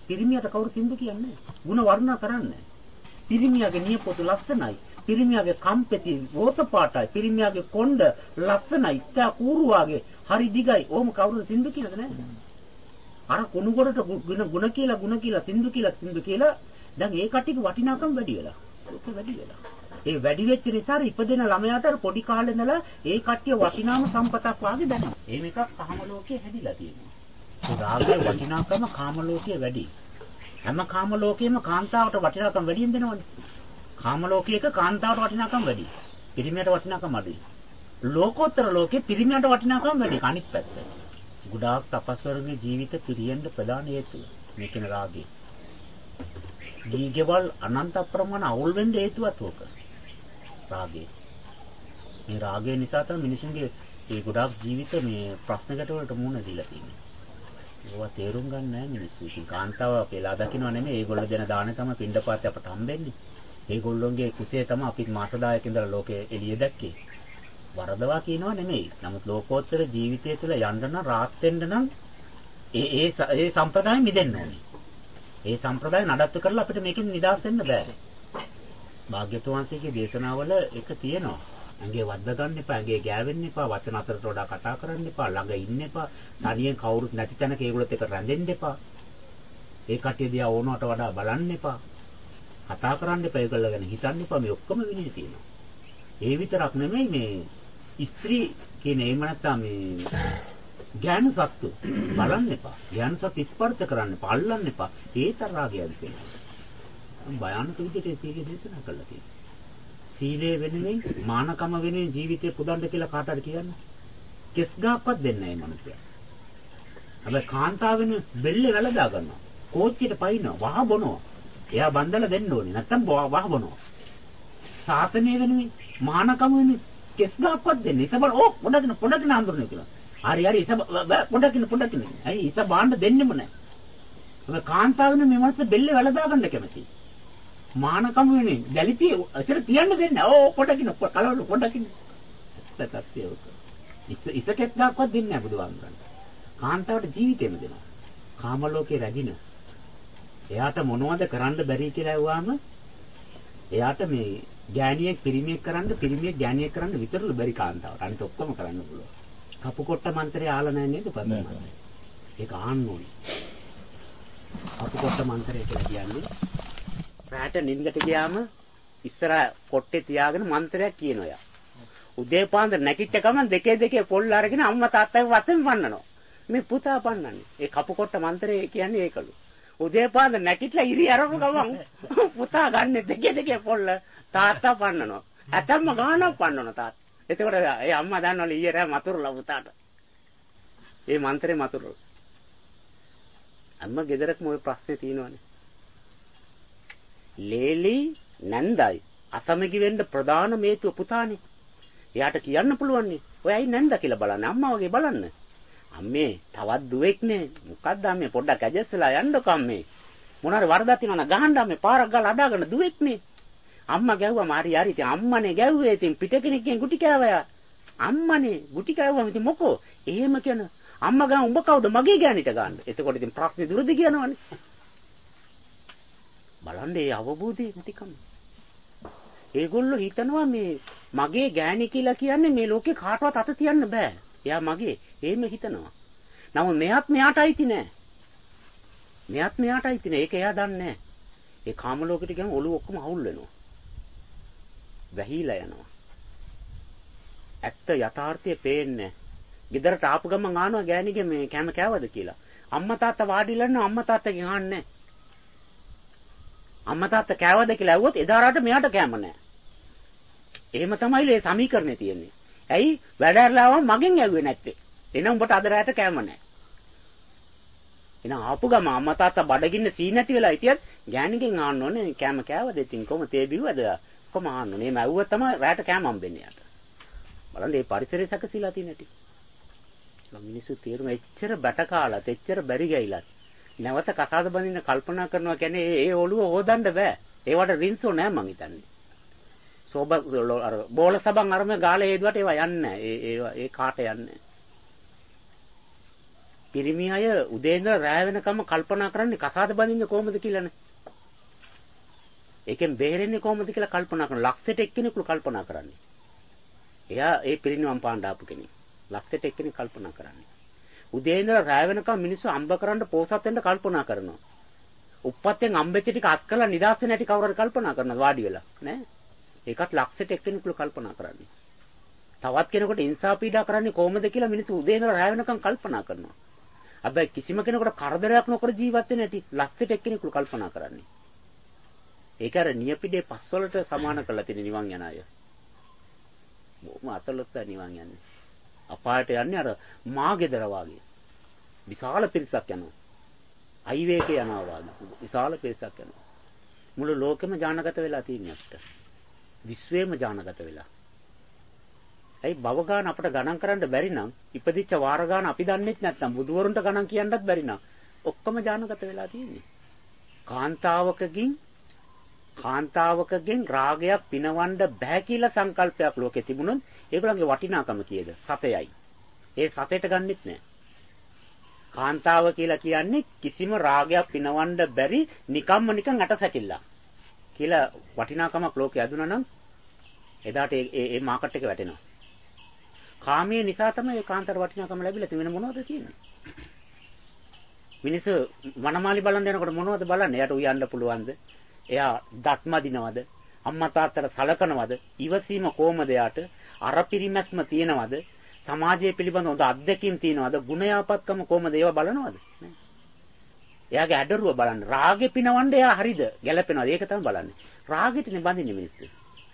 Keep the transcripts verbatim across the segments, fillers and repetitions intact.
පිරිමියට කවුරු සින්දු කියන්නේ? ಗುಣ වර්ණනා කරන්නේ. පිරිමියාගේ නියපොතු ලස්සනයි. පිරිමියාගේ කම්පෙති රෝස පාටයි. පිරිමියාගේ කොණ්ඩ ලස්සනයි. ඉස්සා කූරු වාගේ හරි දිගයි. ඕම කවුරු සින්දු කියලාද නේද? අර කුණු ගොඩට ගුණ ගුණ කියලා ගුණ කියලා සින්දු කියලා සින්දු කියලා දැන් ඒ කට්ටියක වටිනාකම වැඩි වෙලා. ඒක වැඩි වෙලා. ඒ වැඩි වෙච්ච නිසා ඉපදෙන ළමයාට පොඩි කාලේ ඉඳලා ඒ කට්ටිය වටිනාම සම්පතක් වාගේ දැනෙනවා. ඒ මේක කාම ලෝකයේ හැදිලා තියෙනවා. ඒ රාගයේ වටිනාකම කාම ලෝකයේ වැඩි. හැම කාම ලෝකයේම කාන්තාවට වටිනාකම වැඩියෙන් දෙනවනේ. කාම ලෝකයක කාන්තාවට වටිනාකම වැඩි. පිරිමියට වටිනාකම අඩුයි. ලෝකෝත්තර ලෝකේ පිරිමියට වටිනාකම වැඩි. අනිත් පැත්ත. ගොඩාක් තපස්වරුන්ගේ ජීවිත පිරියෙන්න ප්‍රධාන හේතුව මේ කියන රාගය. දීගවල් අනන්ත ප්‍රමාණ අවුල් වෙන්න හේතුවත් ඕක. රාගය. මේ රාගය නිසා තමයි මිනිසුන්ගේ මේ ගොඩාක් ජීවිත මේ ප්‍රශ්නකට වලට මුහුණ දීලා තියෙන්නේ. ඒවා තේරුම් ගන්න නැහැ මිනිස්සු. ඉතින් කාන්තාව අපේලා දකින්න නෙමෙයි. ඒගොල්ලෝ දෙන දාණය තමයි පින්ඩපාතේ අපට හම්බෙන්නේ. ඒගොල්ලොන්ගේ කුසේ තමයි අපිත් මාසදායක ඉඳලා ලෝකෙ එළිය දැක්කේ. වරදවා කියනවා නෙමෙයි. නමුත් ලෝකෝත්තර ජීවිතය තුළ යන්න නම් රාත් වෙන්න නම් ඒ ඒ ඒ සම්ප්‍රදායෙන් මිදෙන්න ඕනේ. ඒ සම්ප්‍රදාය නඩත්තු කරලා අපිට මේකෙන් නිදහස් වෙන්න බෑ. භාග්‍යතුන් වහන්සේගේ දේශනාවල එක තියෙනවා. ඇඟේ වද්ද ගන්න එපා, ඇඟේ ගෑවෙන්න එපා, වචන අතරට වඩා කතා කරන්න එපා, ළඟ ඉන්න එපා, තනියෙන් කවුරුත් නැති තැනක ඒගොල්ලොත් එක්ක රැඳෙන්න එපා. ඒ කට්ටිය දිහා ඕනවට වඩා බලන්න එපා. කතා කරන්න එපා, ඒගොල්ලෝ ගැන හිතන්න එපා. මේ ඔක්කොම විනය තියෙනවා. ඒ විතරක් නෙමෙයි මේ ස්ත්‍රී කියන එහෙම නැත්නම් මේ ඥාන සත්තු බලන්න එපා. ඥාන සත්තු ස්පර්ශ කරන්න එපා, අල්ලන්න එපා. ඒ තරහාගයද කියනවා. භයානක විදිහට සීලය දේශනා කළා තියෙනවා. සීලය වෙනුවෙන් මානකම වෙනුවෙන් ජීවිතේ පුදන්න කියලා කාට හරි කියන්නේ. කෙස් ගාක්වත් දෙන්නේ නැහැ මනුස්සයා. හැබැයි කාන්තාව වෙන බෙල්ලේ වැලදා ගන්නවා. කෝච්චියට පයින්නවා, වහ බොනවා. එයා බන්දලා දෙන්න ඕනේ. නැත්තම් වහ බොනවා. සාසනය වෙනුවෙන් මානකම වෙනුවෙන් කෙස් ගාක්වත් දෙන්නේ. ඉතින් බල ඕ පොඩකින් පොඩකින් හඳුරන්නේ කියලා. හරි හරි ඉත පොඩකින් පොඩකින්. අයි ඉත බාන්න දෙන්නෙම නැහැ. හැබැයි කාන්තාව වෙන මේ මනුස්ස බෙල්ලේ වැලදා ගන්න කැමතියි. මානකම වෙන්නේ දැලිපිය ඉතර තියන්න දෙන්නේ. ඕ පොඩකින් කලවල පොඩකින්. තත්ත්වය උක. ඉත ඉතකෙත් ගාක්වත් දෙන්නේ නැහැ බුදුහාමුදුරන්. කාන්තාවට ජීවිතේම දෙනවා. කාම ලෝකේ රැජින. එයාට මොනවද කරන්න බැරි කියලා ඇහුවාම එයාට මේ ගෑණියෙක් පිරිමියෙක් කරන්න පිරිමියෙක් ගෑණියෙක් කරන්න විතරලු බැරි කාන්තාවට. අනිත ඔක්කොම කරන්න පුළුවන්. කපුකොට්ට මන්ත්‍රය ආලා නැහැ නේද පස්සේ? ඒක ආන්න ඕනේ. කපුකොට්ට මන්ත්‍රය කියලා කියන්නේ රාට නින්දට ගියාම ඉස්සර කොට්ටේ තියාගෙන මන්ත්‍රයක් කියනවා යා. උදේ පාන්දර නැගිට ගමන් දෙකේ දෙකේ පොල් අරගෙන අම්මා තාත්තගේ වතෙන් පන්නනවා. මේ පුතා පන්නන්නේ. ඒ කපුකොට්ට මන්ත්‍රය කියන්නේ ඒකලු. උදේ පාන්දර නැගිටලා ඉරි අරපු ගමන් පුතා ගන්න දෙකේ දෙකේ පොල්ල තාත්තා පන්නනවා. ඇතම්ම ගානක් පන්නනවා තාත්තා. එතකොට ඒ අම්මා දන්නවලු ඊයේ රෑ මතුරුලා පුතාට. ඒ මන්ත්‍රේ මතුරුලා. අම්මා ගෙදරකම ওই ප්‍රශ්නේ තියෙනවනේ. ලේලි නැන්දයි අසමගි වෙන්න ප්‍රධාන හේතුව පුතානේ. එයාට කියන්න පුළුවන් නේ. ඔයයි නැන්ද කියලා බලන්න. අම්මා වගේ බලන්න. අම්මේ තවත් දුවෙක් නේ. මොකද්ද අම්මේ පොඩ්ඩක් ඇජස්ලා යන්නකෝ අම්මේ. මොනාරි වරදක් තියෙනවා ගහන්න අම්මේ පාරක් ගාලා අදාගෙන දුවෙක් නේ. අම්මා ගැව්වම හරි හරි ඉතින් අම්මනේ ගැව්වේ ඉතින් පිට කෙනෙක්ගෙන් ගුටි කෑවයා. අම්මනේ ගුටි කෑවම ඉතින් මොකෝ? එහෙම කියන අම්මා ගා උඹ කවුද මගේ ගෑනිට ගන්න. එතකොට ඉතින් ප්‍රශ්නේ දුරදි කියනවනේ. බලන්න ඒ අවබෝධය නැතිකම. ඒගොල්ලෝ හිතනවා මේ මගේ ගෑණි කියලා කියන්නේ මේ ලෝකේ කාටවත් අත තියන්න බෑ. එයා මගේ. එහෙම හිතනවා. නමුත් මෙයාත් මෙයාට අයිති නෑ. මෙයාත් මෙයාට අයිති නෑ. ඒක එයා දන්නේ නෑ. ඒ කාම ලෝකෙට ගියම ඔළුව ඔක්කොම අවුල් වෙනවා. වැහිලා යනවා. ඇත්ත යථාර්ථය පේන්නේ. ගෙදරට ආපු ගමන් ආනවා ගෑණිගේ මේ කැම කෑවද කියලා. අම්මා තාත්තා වාඩිලා ඉන්නවා අම්මා තාත්තගෙන් අහන්නේ. අම්මා තාත්තා කෑවද කියලා ඇහුවොත් එදාට මෙයාට කෑම නැහැ. එහෙම තමයි මේ සමීකරණේ තියෙන්නේ. ඇයි වැඩරලාවම මගෙන් ඇහුවේ නැත්තේ? එනම් උඹට අද රැයට කෑම නැහැ. එහෙනම් ආපු ගම අම්මා තාත්තා බඩගින්න සී නැති වෙලා හිටියත් ගෑණිගෙන් ආන්න ඕනේ කෑම කෑවද ඉතින් කොහොම තේ බිව්වද? කොහොම ආන්න ඕනේ. මේ ඇහුවොත් තමයි රැයට කෑම හම්බෙන්නේ යාට. බලන්න මේ පරිසරය සැකසීලා තියෙන හැටි. මිනිස්සු තේරුම එච්චර බැට කාලත් එච්චර බැරි ගයිලත් නැවත කසාද බඳින්න කල්පනා කරනවා කියන්නේ ඒ ඔළුව හොදන්න බෑ. ඒවට රින්සෝ නෑ මං හිතන්නේ. සෝබ අර බෝල සබන් අරම ගාලේ හේදුවට ඒවා යන්නේ නෑ. ඒ ඒ ඒ කාට යන්නේ. පිරිමි අය උදේ ඉඳලා රැය වෙනකම් කල්පනා කරන්නේ කසාද බඳින්නේ කොහොමද කියලානේ. ඒකෙන් බේරෙන්නේ කොහොමද කියලා කල්පනා කරන ලක්ෂයට එක්කෙනෙකුළු කල්පනා කරන්නේ. එයා ඒ පිරිනිවන් පාන්න ආපු කෙනෙක්. ලක්ෂයට එක්කෙනෙක් කල්පනා කරන්නේ. උදේ ඉඳලා රැය වෙනකම් මිනිස්සු අම්බ කරන්න පෝසත් වෙන්න කල්පනා කරනවා. උප්පත්යෙන් අම්බෙච්ච ටික අත් කරලා නිදාස් වෙන හැටි කවුරුහරි කල්පනා කරනවද වාඩි වෙලා? නෑ. ඒකත් ලක්ෂයට එක්කෙනෙකුළු කල්පනා කරන්නේ. තවත් කෙනෙකුට ඉන්සා පීඩා කරන්නේ කොහොමද කියලා මිනිස්සු උදේ ඉඳලා රැය වෙනකම් කල්පනා කරනවා. හැබැයි කිසිම කෙනෙකුට කරදරයක් නොකර ජීවත් වෙන හැටි ලක්ෂයට එක්කෙනෙකුළු කල්පනා කරන්නේ. ඒක අර නියපිඩේ පස්වලට සමාන කරලා තියෙන නිවන් යන අය. බොහොම අතලොත්ත නිවන් යන්නේ. අපායට යන්නේ අර මාගෙදර වාගේ. විශාල පිරිසක් යනවා. අයිවේකේ යනවා වාගේ. විශාල පිරිසක් යනවා. මුළු ලෝකෙම ඥානගත වෙලා තියෙන අපිට. විශ්වයේම ඥානගත වෙලා. ඒ භව ගාන අපිට ගණන් කරන්න බැරි නම් ඉපදිච්ච වාර ගාන අපි දන්නෙත් නැත්නම් බුදුවරුන්ට ගණන් කියන්නත් බැරි නම් ඔක්කොම ඥානගත වෙලා තියෙන්නේ. කාන්තාවකකින් කාන්තාවකගෙන් රාගයක් පිනවන්න බෑ කියලා සංකල්පයක් ලෝකේ තිබුණොත් ඒගොල්ලන්ගේ වටිනාකම කීයද? සතයයි. ඒ සතේට ගන්නෙත් නෑ. කාන්තාව කියලා කියන්නේ කිසිම රාගයක් පිනවන්න බැරි නිකම්ම නිකන් අටසැකිල්ලක් කියලා වටිනාකමක් ලෝකේ ඇදුණා නම් එදාට ඒ ඒ මාකට් එක වැටෙනවා. කාමයේ නිසා තමයි ඒ කාන්තාර වටිනාකම ලැබිලා තියෙන්නේ. වෙන මොනවද තියෙන්නේ? මිනිස්සු වනමාලි බලන්න යනකොට මොනවද බලන්නේ? එයාට උයන්න පුළුවන්ද? එයා දත්ම දිනවද? අම්මා තාත්තට සලකනවද? ඉවසීම කොහමද එයාට? අර පිරිමැස්ම තියනවද? සමාජයේ පිළිබඳ හොඳ අත්දැකීම් තියනවද? ගුණයාපත්කම කොහමද? ඒවා බලනවද? එයාගේ ඇඩරුව බලන්න. රාගෙ පිනවන්න එයා හරිද? ගැලපෙනවද? ඒක තමයි බලන්නේ. රාගෙටනේ බඳින්නේ මිනිස්සු.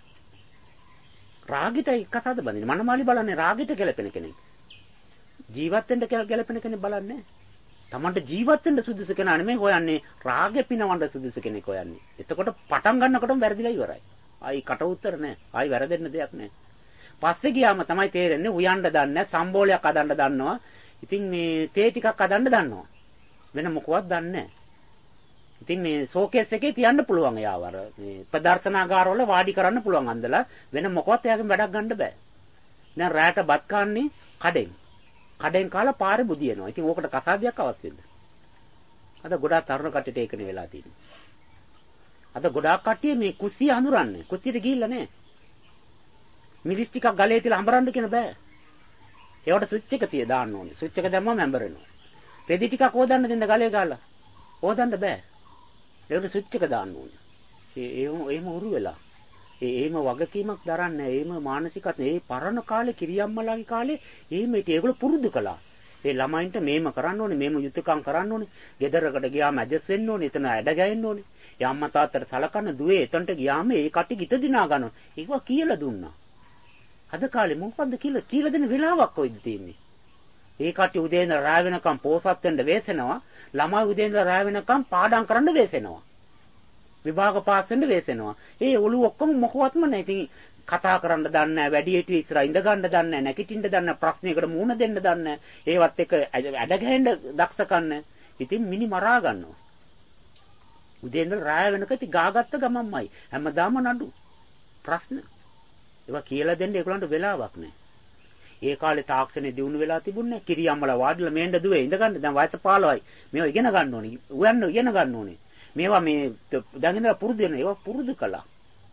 රාගෙට එකසාද බඳින්නේ. මනමාලි බලන්නේ රාගෙට ගැලපෙන කෙනෙක්. ජීවත් වෙන්න ගැලපෙන කෙනෙක් බලන්නේ. තමන්ට ජීවත් වෙන්න සුදුසු කෙනා නෙමෙයි හොයන්නේ රාගෙ පිනවන්න සුදුසු කෙනෙක් හොයන්නේ. එතකොට පටන් ගන්නකොටම වැරදිලා ඉවරයි. ආයි කට උතර නැහැ. ආයි වැරදෙන්න දෙයක් නැහැ. පස්සේ ගියාම තමයි තේරෙන්නේ උයන්න දන්නේ නැහැ, සම්බෝලයක් හදන්න දන්නවා. ඉතින් මේ තේ ටිකක් හදන්න දන්නවා. වෙන මොකවත් දන්නේ නැහැ. ඉතින් මේ ෂෝකේස් එකේ තියන්න පුළුවන් එයාව අර මේ ප්‍රදර්ශනාගාරවල වාඩි කරන්න පුළුවන් අන්දලා වෙන මොකවත් එයාගෙන් වැඩක් ගන්න බෑ. දැන් රැයට බත් කන්නේ කඩෙන්. කඩෙන් කාලා පාරේ බුදියනවා. ඉතින් ඕකට කසාදයක් අවශ්‍යද? අද ගොඩාක් තරුණ කට්ටියට ඒකනේ වෙලා තියෙන්නේ. අද ගොඩාක් කට්ටිය මේ කුස්සිය හඳුරන්නේ. කුස්සියට ගිහිල්ලා නැහැ. මිරිස් ටිකක් ගලේ තියලා හඹරන්න කියන බෑ. ඒවට ස්විච් එක තිය දාන්න ඕනේ. ස්විච් එක දැම්මම හැඹරෙනවා. රෙදි ටිකක් හොදන්න දෙන්න ගලේ ගාලා. හොදන්න බෑ. ඒකට ස්විච් එක දාන්න ඕනේ. ඒ එහෙම උරු වෙලා. ඒ එහෙම වගකීමක් දරන්නේ එහෙම මානසිකත් ඒ පරණ කාලේ කිරියම්මලාගේ කාලේ එහෙම හිටියේ ඒගොල්ලෝ පුරුදු කළා. ඒ ළමයින්ට මේම කරන්න ඕනේ මේම යුතුයකම් කරන්න ඕනේ. ගෙදරකට ගියාම ඇඩ්ජස්ට් වෙන්න ඕනේ. එතන ඇඩ ගෑන්න ඕනේ. ඒ අම්මා තාත්තට සලකන්න දුවේ එතනට ගියාම ඒ කටි ගිට දිනා ගන්නවා. ඒකවා කියලා දුන්නා. අද කාලේ මොකද්ද කියලා කියලා දෙන වෙලාවක් කොයිද තියෙන්නේ? ඒ කටි උදේ ඉඳලා රාය වෙනකම් පෝසත් වෙන්න වෙසෙනවා. ළමයි උදේ ඉඳලා රාය වෙනකම් පාඩම් කරන්න වෙසෙනවා. විභාග පාස් වෙන්න වෙසෙනවා. ඒ ඔළුව ඔක්කොම මොකවත්ම නැහැ. ඉතින් කතා කරන්න දන්නේ නැහැ. වැඩි හිටිය ඉස්සරහ ඉඳ ගන්න දන්නේ නැහැ. නැගිටින්න දන්නේ නැහැ. ප්‍රශ්නයකට මුහුණ දෙන්න දන්නේ නැහැ. ඒවත් එක ඇඩ ගැහෙන්න දක්ෂකම් නැහැ. ඉතින් මිනි මරා ගන්නවා. උදේ ඉඳලා රාය වෙනකම් ඉතින් ගාගත්ත ගමම්මයි. හැමදාම නඩු. ප්‍රශ්න. ඒවා කියලා දෙන්න ඒගොල්ලන්ට වෙලාවක් නැහැ. ඒ කාලේ තාක්ෂණේ දිනු වෙලා තිබුණේ කිරියම්මලා වාඩිලා මේන්න දුවේ ඉඳ ගන්න. දැන් වයස පහළොවයි. මේවා ඉගෙන ගන්න ඕනේ. උයන්න ඉගෙන ගන්න ඕනේ. මේවා මේ දැන් ඉඳලා පුරුදු වෙන ඒවා පුරුදු කළා.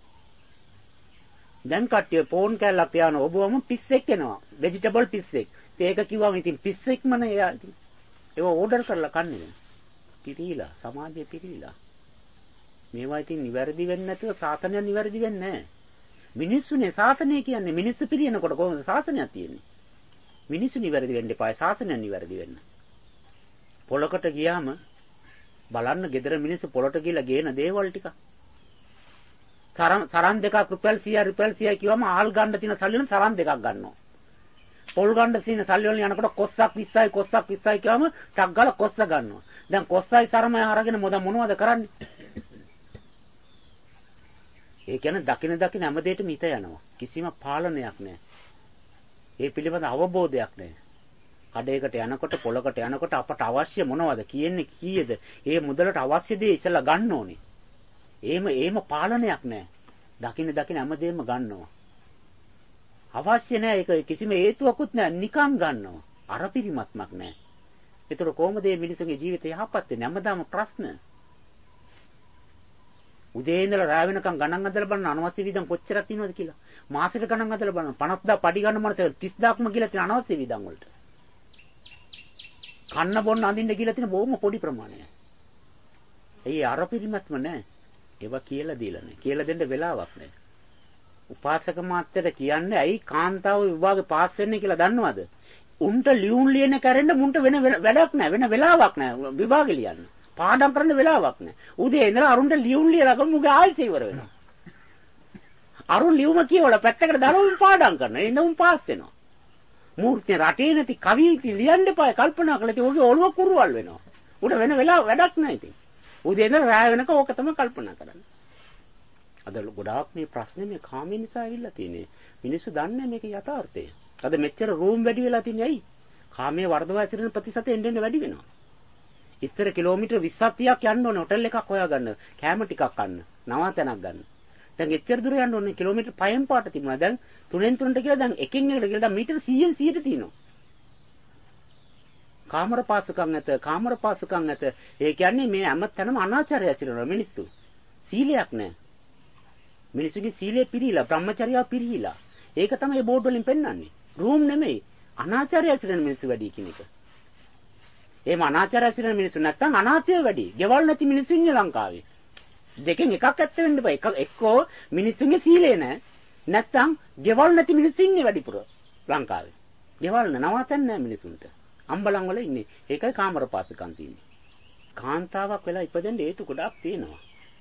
දැන් කට්ටිය ෆෝන් කැල්ලක් තියාන ඔබවම පිස්සෙක් එනවා. ভেජිටබල් පිස්සෙක්. ඒක කිව්වම ඉතින් පිස්සෙක්ම නේ එයා. ඉතින් ඒවා ඕඩර් කරලා කන්නේ දැන්. පිරීලා සමාජයේ පිරීලා. මේවා ඉතින් නිවැරදි වෙන්නේ නැතුව සාසනය නිවැරදි වෙන්නේ නැහැ. මිනිස්සුනේ සාසනය කියන්නේ මිනිස්සු පිරිනකොට කොහොමද සාසනයක් තියෙන්නේ? මිනිස්සු නිවැරදි වෙන්න එපා. සාසනය නිවැරදි වෙන්න. පොලකට ගියාම බලන්න gedara මිනිස්සු පොලට ගිහලා ගේන දේවල් ටික. තරම් තරම් දෙකක් රුපියල් සීයක් රුපියල් සීයක් කිව්වම ආල් ගන්න තියෙන සල්ලි වලින් තරම් දෙකක් ගන්නවා. පොල් ගන්න තියෙන සල්ලි වලින් යනකොට කොස්සක් විස්සයි කොස්සක් විස්සයි කියවම ටක් ගාලා කොස්ස ගන්නවා. දැන් කොස්සයි සරමයි අරගෙන මොද මොනවද කරන්නේ? ඒ කියන්නේ දකින දකින හැමදේටම හිත යනවා. කිසිම පාලනයක් නැහැ. ඒ පිළිබඳ අවබෝධයක් නැහැ. කඩේකට යනකොට පොලකට යනකොට අපට අවශ්‍ය මොනවද කියන්නේ කීයද? ඒ මුදලට අවශ්‍ය දේ ඉස්සලා ගන්න ඕනේ. එහෙම එහෙම පාලනයක් නැහැ. දකින්න දකින්න හැමදේම ගන්නවා. අවශ්‍ය නැහැ ඒක කිසිම හේතුවකුත් නැහැ නිකන් ගන්නවා. අර පිරිමත්මක් නැහැ. ඒතර කොහොමද මේ මිනිසුන්ගේ ජීවිතය යහපත් වෙන්නේ? හැමදාම ප්‍රශ්න. උදේ ඉඳලා රාව වෙනකන් ගණන් අදලා බලන අනවශ්‍ය වියදම් කොච්චරක් තියෙනවද කියලා. මාසෙට ගණන් අදලා බලන පනස්දා පඩි ගන්න මනස තිස් දාක්ම කියලා තියෙන අනවශ්‍ය වියදම් වලට. කන්න බොන්න අඳින්න කියලා තියෙන බොහොම පොඩි ප්‍රමාණයක්. එයි අර පිරිමත්ම නැහැ. ඒවා කියලා දීලා නැහැ. කියලා දෙන්න වෙලාවක් නැහැ. උපාසක මාත්‍යට කියන්නේ ඇයි කාන්තාව විභාගේ පාස් වෙන්නේ කියලා දන්නවද? උන්ට ලියුම් ලියන කරෙන්න මුන්ට වෙන වැඩක් නැහැ. වෙන වෙලාවක් නැහැ විභාගෙ ලියන්න. පාඩම් කරන්න වෙලාවක් නැහැ. උදේ ඉඳලා අරුන්ට ලියුම් ලියලා ගමු මුගේ ආයෙත් ඉවර වෙනවා. අරුන් ලියුම කියවලා පැත්තකට දාලා උන් පාඩම් කරනවා. එන්න උන් පාස් වෙනවා. මූර්ති රටේ නැති කවි ලියන්න එපා කල්පනා කළා. ඒක ඔගේ ඔළුව කුරුවල් වෙනවා. උඩ වෙන වෙලාව වැඩක් නැහැ ඉතින්. උදේ ඉඳලා රාය වෙනකන් ඕක තමයි කල්පනා කරන්නේ. අද ගොඩාක් මේ ප්‍රශ්නේ මේ කාමයේ නිසා ඇවිල්ලා තියෙන්නේ. මිනිස්සු දන්නේ මේක යථාර්ථය. අද මෙච්චර රූම් වැඩි වෙලා තින්නේ ඇයි? කාමයේ වර්ධව ඇතිරෙන ප්‍රතිශතය එන්න එන්න වැඩි වෙනවා. ඉස්සර කිලෝමීටර් විස්සක් තිහක් යන්න ඕනේ හොටෙල් එකක් හොයාගන්න, කෑම ටිකක් ගන්න, නවාතැනක් ගන්න. දැන් එච්චර දුර යන්න ඕනේ කිලෝමීටර් පහෙන් පාට තිබුණා. දැන් තුනෙන් තුනට කියලා දැන් එකින් එකට කියලා දැන් මීටර් සීයෙන් සීයට තියෙනවා. කාමර පාසුකම් නැත, කාමර පාසුකම් නැත. ඒ කියන්නේ මේ හැම තැනම අනාචාරය ඇතිරෙනවා මිනිස්සු. සීලයක් නැහැ. මිනිස්සුගේ සීලය පිරීලා, බ්‍රහ්මචර්යාව පිරීලා. ඒක තමයි බෝඩ් වලින් පෙන්වන්නේ. රූම් නෙමෙයි. අනාචාරය ඇතිරෙන මිනිස්සු වැඩි කියන එක. එහෙම අනාචාරය ඇතිරෙන මිනිස්සු නැත්තම් අනාථය වැඩි. ගෙවල් නැති මිනිස්සු ඉන්නේ ලංකාවේ. දෙකෙන් එකක් ඇත්ත වෙන්න බෑ. එක එක්කෝ මිනිස්සුන්ගේ සීලය නැහැ. නැත්තම් ගෙවල් නැති මිනිස්සු ඉන්නේ වැඩිපුර ලංකාවේ. ගෙවල් නවතන්න නැහැ මිනිසුන්ට. අම්බලන් වල ඉන්නේ. ඒකයි කාමර පාසකම් තියෙන්නේ. කාන්තාවක් වෙලා ඉපදෙන්න හේතු ගොඩක් තියෙනවා.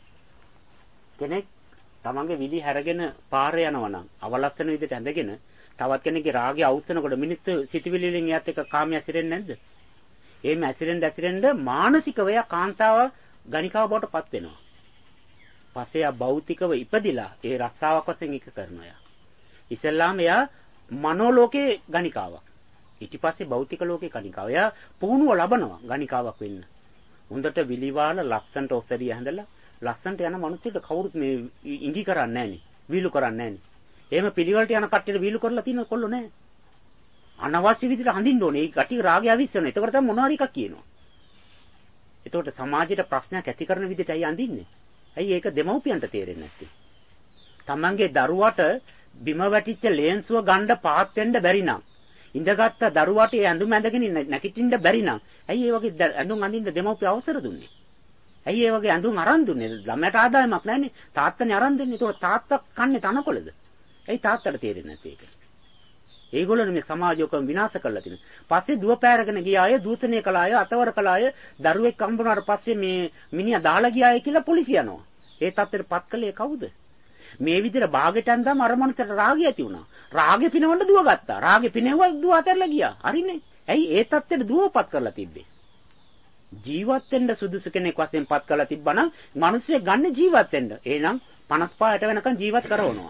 කෙනෙක් තමන්ගේ විලි හැරගෙන පාරේ යනවා නම් අවලස්සන විදිහට ඇඳගෙන තවත් කෙනෙක්ගේ රාගය අවුස්සනකොට මිනිස්සු සිටිවිලි වලින් එයත් එක්ක කාමයේ ඇසිරෙන්නේ නැද්ද? එහෙම ඇසිරෙන්න ඇසිරෙන්න මානසිකව එයා කාන්තාව ගණිකාව බවට පත් වෙනවා. පස්සේ එයා භෞතිකව ඉපදිලා ඒ රස්සාවක් වශයෙන් එක කරනවා එයා. ඉස්සෙල්ලාම එයා මනෝ ලෝකේ ගණිකාවක්. ඊට පස්සේ භෞතික ලෝකේ ගණිකාව. එයා පුහුණුව ලබනවා ගණිකාවක් වෙන්න. හොඳට විලිවාල ලස්සන්ට ඔස්සරිය හැඳලා ලස්සන්ට යන මිනිස්සුන්ට කවුරුත් මේ ඉඟි කරන්නේ නැහනේ. වීලු කරන්නේ නැහනේ. එහෙම පිළිවෙලට යන කට්ටියට වීලු කරලා තියෙන කොල්ලෝ නැහැ. අනවශ්‍ය විදිහට හඳින්න ඕනේ. ඒ කටි රාගය අවිස්සන. ඒකට තමයි මොනවා හරි එකක් කියනවා. ඒතකොට සමාජයට ප්‍රශ්නයක් ඇති කරන විදිහට ඇයි අඳින්නේ? ඇයි ඒක දෙමව්පියන්ට තේරෙන්නේ නැත්තේ? තමන්ගේ දරුවට බිම වැටිච්ච ලේන්සුව ගන්න පාත් වෙන්න බැරි නම් ඉඳගත්ත දරුවට ඒ ඇඳුම ඇඳගෙන නැගිටින්න බැරි නම් ඇයි ඒ වගේ ඇඳුම් අඳින්න දෙමව්පිය අවසර දුන්නේ? ඇයි ඒ වගේ ඇඳුම් අරන් දුන්නේ? ළමයට ආදායමක් නැන්නේ. තාත්තනේ අරන් දෙන්නේ. ඒක තාත්තා කන්නේ තනකොළද? ඇයි තාත්තට තේරෙන්නේ නැත්තේ ඒක? ඒගොල්ලෝ මේ සමාජයකම විනාශ කරලා තියෙනවා. පස්සේ දුව පෑරගෙන ගිය අය, දූෂණය කළ අය, අතවර කළ අය, දරුවෙක් හම්බුනාට පස්සේ මේ මිනිහා දාලා ගියාය කියලා පොලිසිය යනවා. ඒ තත්ත්වෙට පත් කළේ කවුද? මේ විදිහට බාගෙට ඇඳාම අර මනුස්සයට රාගය ඇති වුණා. රාගෙ පිනවන්න දුව ගත්තා. රාගෙ පිනෙවුවා දුව අතහැරලා ගියා. හරිනේ. ඇයි ඒ තත්ත්වෙට දුවපත් කරලා තිබ්බේ? ජීවත් වෙන්න සුදුසු කෙනෙක් වශයෙන් පත් කරලා තිබ්බනම් මිනිස්සේ ගන්න ජීවත් වෙන්න. එහෙනම් පනස් පහට වෙනකන් ජීවත් කරවනවා.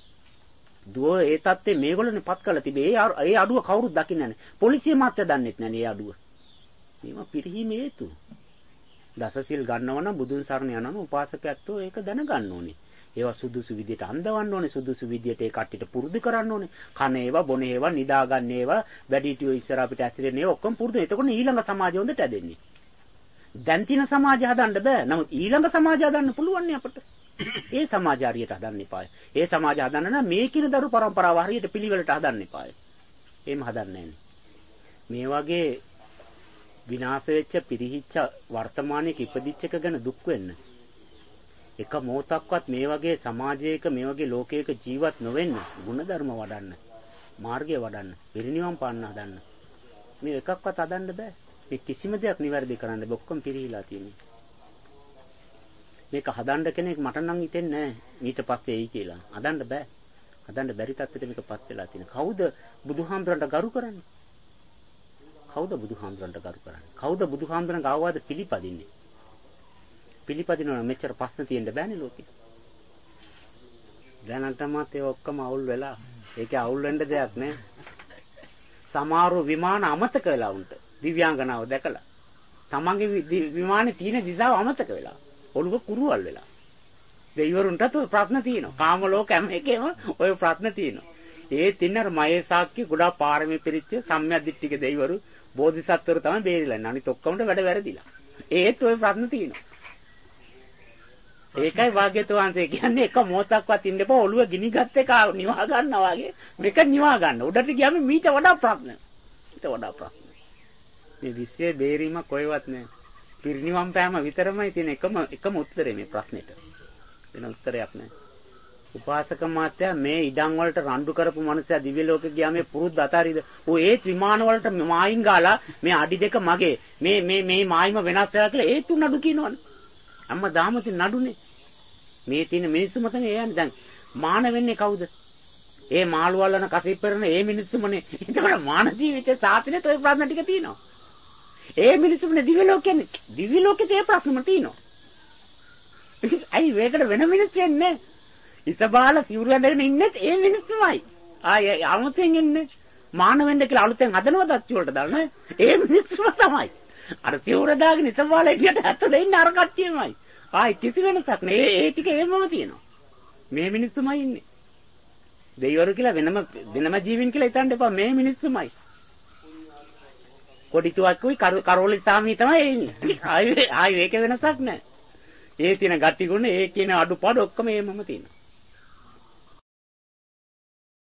දුව ඒ තත්ත්වේ මේගොල්ලෝනේ පත් කරලා තිබේ. ඒ අඩුව කවුරුත් දකින්නේ නැහැ. පොලිසිය මාත්‍ය දන්නෙත් නැහැ මේ අඩුව. මේවා පිරිහීම හේතු. දසසිල් ගන්නව නම් බුදුන් සරණ යනවා නම් උපාසකයන්තෝ ඒක දැනගන්න ඕනේ. ඒවා සුදුසු විදියට අඳවන්න ඕනේ. සුදුසු විදියට ඒ කට්ටියට පුරුදු කරන්න ඕනේ. කන ඒවා, බොන ඒවා, නිදා ගන්න ඒවා, වැඩිහිටියෝ ඉස්සර අපිට ඇසිරෙන ඒවා ඔක්කොම පුරුදු. එතකොට ඊළඟ සමාජය හොඳට ඇදෙන්නේ. දැන් තියෙන සමාජය හදන්න බෑ. නමුත් ඊළඟ සමාජය හදන්න පුළුවන් නේ අපිට. ඒ සමාජය හරියට හදන්න එපායි. ඒ සමාජය හදන්න නම් මේ කින දරු පරම්පරාව හරියට පිළිවෙලට හදන්න එපායි. එහෙම හදන්නේ නැහැ. මේ වගේ විනාශ වෙච්ච පිරිහිච්ච වර්තමානයේ ඉපදිච්ච එක ගැන දුක් වෙන්න. එක මොහොතක්වත් මේ වගේ සමාජයක මේ වගේ ලෝකයක ජීවත් නොවෙන්න, ಗುಣධර්ම වඩන්න, මාර්ගය වඩන්න, පිරිනිවන් පාන්න හදන්න. මේ එකක්වත් හදන්න බෑ. මේ කිසිම දෙයක් නිවැරදි කරන්න බෑ. ඔක්කොම පිරිහිලා තියෙන්නේ. මේක හදන්න කෙනෙක් මට නම් හිතෙන්නේ නැහැ ඊට පස්සේ එයි කියලා. හදන්න බෑ. හදන්න බැරි තත්ත්වෙට මේකපත් වෙලා තියෙන. කවුද බුදුහාමුදුරන්ට ගරු කරන්නේ? කවුද බුදුහාමුදුරන්ට ගරු කරන්නේ? කවුද බුදුහාමුදුරන් ගාවවාද පිළිපදින්නේ? පිළිපදිනවා මෙච්චර ප්‍රශ්න තියෙන්න බෑනේ ලෝකෙ. දැනටමත් ඒ ඔක්කොම අවුල් වෙලා. ඒකේ අවුල් වෙන්න දෙයක් නෑ. සමහර විමාන අමතක වෙලා උන්ට. දිව්‍යාංගනාව දැකලා. තමන්ගේ විමානේ තියෙන දිශාව අමතක වෙලා. ඔළුව කුරුවල් වෙලා. දෙවිවරුන්ටත් ඔය ප්‍රශ්න තියෙනවා. කාම ලෝක හැම එකේම ඔය ප්‍රශ්න තියෙනවා. ඒ තින්නර මහේසාක්‍ය ගොඩාක් පාරමී පිරිච්ච සම්මියදිට්ඨික දෙවිවරු බෝධිසත්වරු තමයි බේරිලා ඉන්නේ. අනිත් ඔක්කොමට වැඩ වැරදිලා. ඒත් ඔය ප්‍රශ්න තියෙනවා. ඒකයි වාග්යතුන් වහන්සේ කියන්නේ එක මොහොතක්වත් ඉන්න එපා ඔළුව ගිනි ගත්ත එක නිවා ගන්නවා වගේ මේක නිවා ගන්න. උඩට ගියාම මීට වඩා ප්‍රශ්න. ඊට වඩා ප්‍රශ්න. මේ විශ්වයේ බේරීම කොහෙවත් නැහැ. පිරිනිවන් පෑම විතරමයි තියෙන එකම එකම උත්තරේ මේ ප්‍රශ්නෙට. වෙන උත්තරයක් නැහැ. උපාසක මාත්‍යා මේ ඉඩම් වලට රණ්ඩු කරපු මනුස්සයා දිව්‍ය ලෝකෙ ගියා මේ පුරුද්ද අතාරිද? ඌ ඒ ත්‍රිමාන වලට මායින් ගාලා මේ අඩි දෙක මගේ මේ මේ මේ මායිම වෙනස් වෙලා කියලා ඒ තුන් නඩු කියනවනේ. අම්මා දාමති නඩුනේ. මේ තියෙන මිනිස්සුම තමයි යන්නේ දැන් මාන වෙන්නේ කවුද? ඒ මාළු වලන කසිප්පරන ඒ මිනිස්සුමනේ. ඒතකොට මාන ජීවිතේ සාතිනේ toy ප්‍රශ්න ටික තියෙනවා. ඒ මිනිස්සුමනේ දිව්‍ය ලෝකෙන්නේ. දිව්‍ය ලෝකෙත් ඒ ප්‍රශ්නම තියෙනවා. අයි වේකට වෙන මිනිස්සු එන්නේ. ඉසබාල සිවුරු ඇඳගෙන ඉන්නෙත් ඒ මිනිස්සුමයි. ආය අමුතෙන් ඉන්නේ. මාන වෙන්න කියලා අලුතෙන් හදනවද අච්චි වලට දාන්න? ඒ මිනිස්සුම තමයි. අර සිවුර දාගෙන ඉසබාල එළියට ඇතුලේ ඉන්න අර කට්ටියමයි. ආයි කිසි වෙනසක් නෑ. ඒ ටික එහෙමම තියෙනවා. මේ මිනිස්සුමයි ඉන්නේ. දෙවිවරු කියලා වෙනම වෙනම ජීවින් කියලා හිතන්න එපා. මේ මිනිස්සුමයි. කොඩිතුවක්කුයි කරෝලි සාමී තමයි ඉන්නේ. ආයි ආයි ඒක වෙනසක් නෑ. ඒ තියෙන ගති ගුණ ඒ කියන අඩුපාඩු ඔක්කොම එහෙමම තියෙනවා.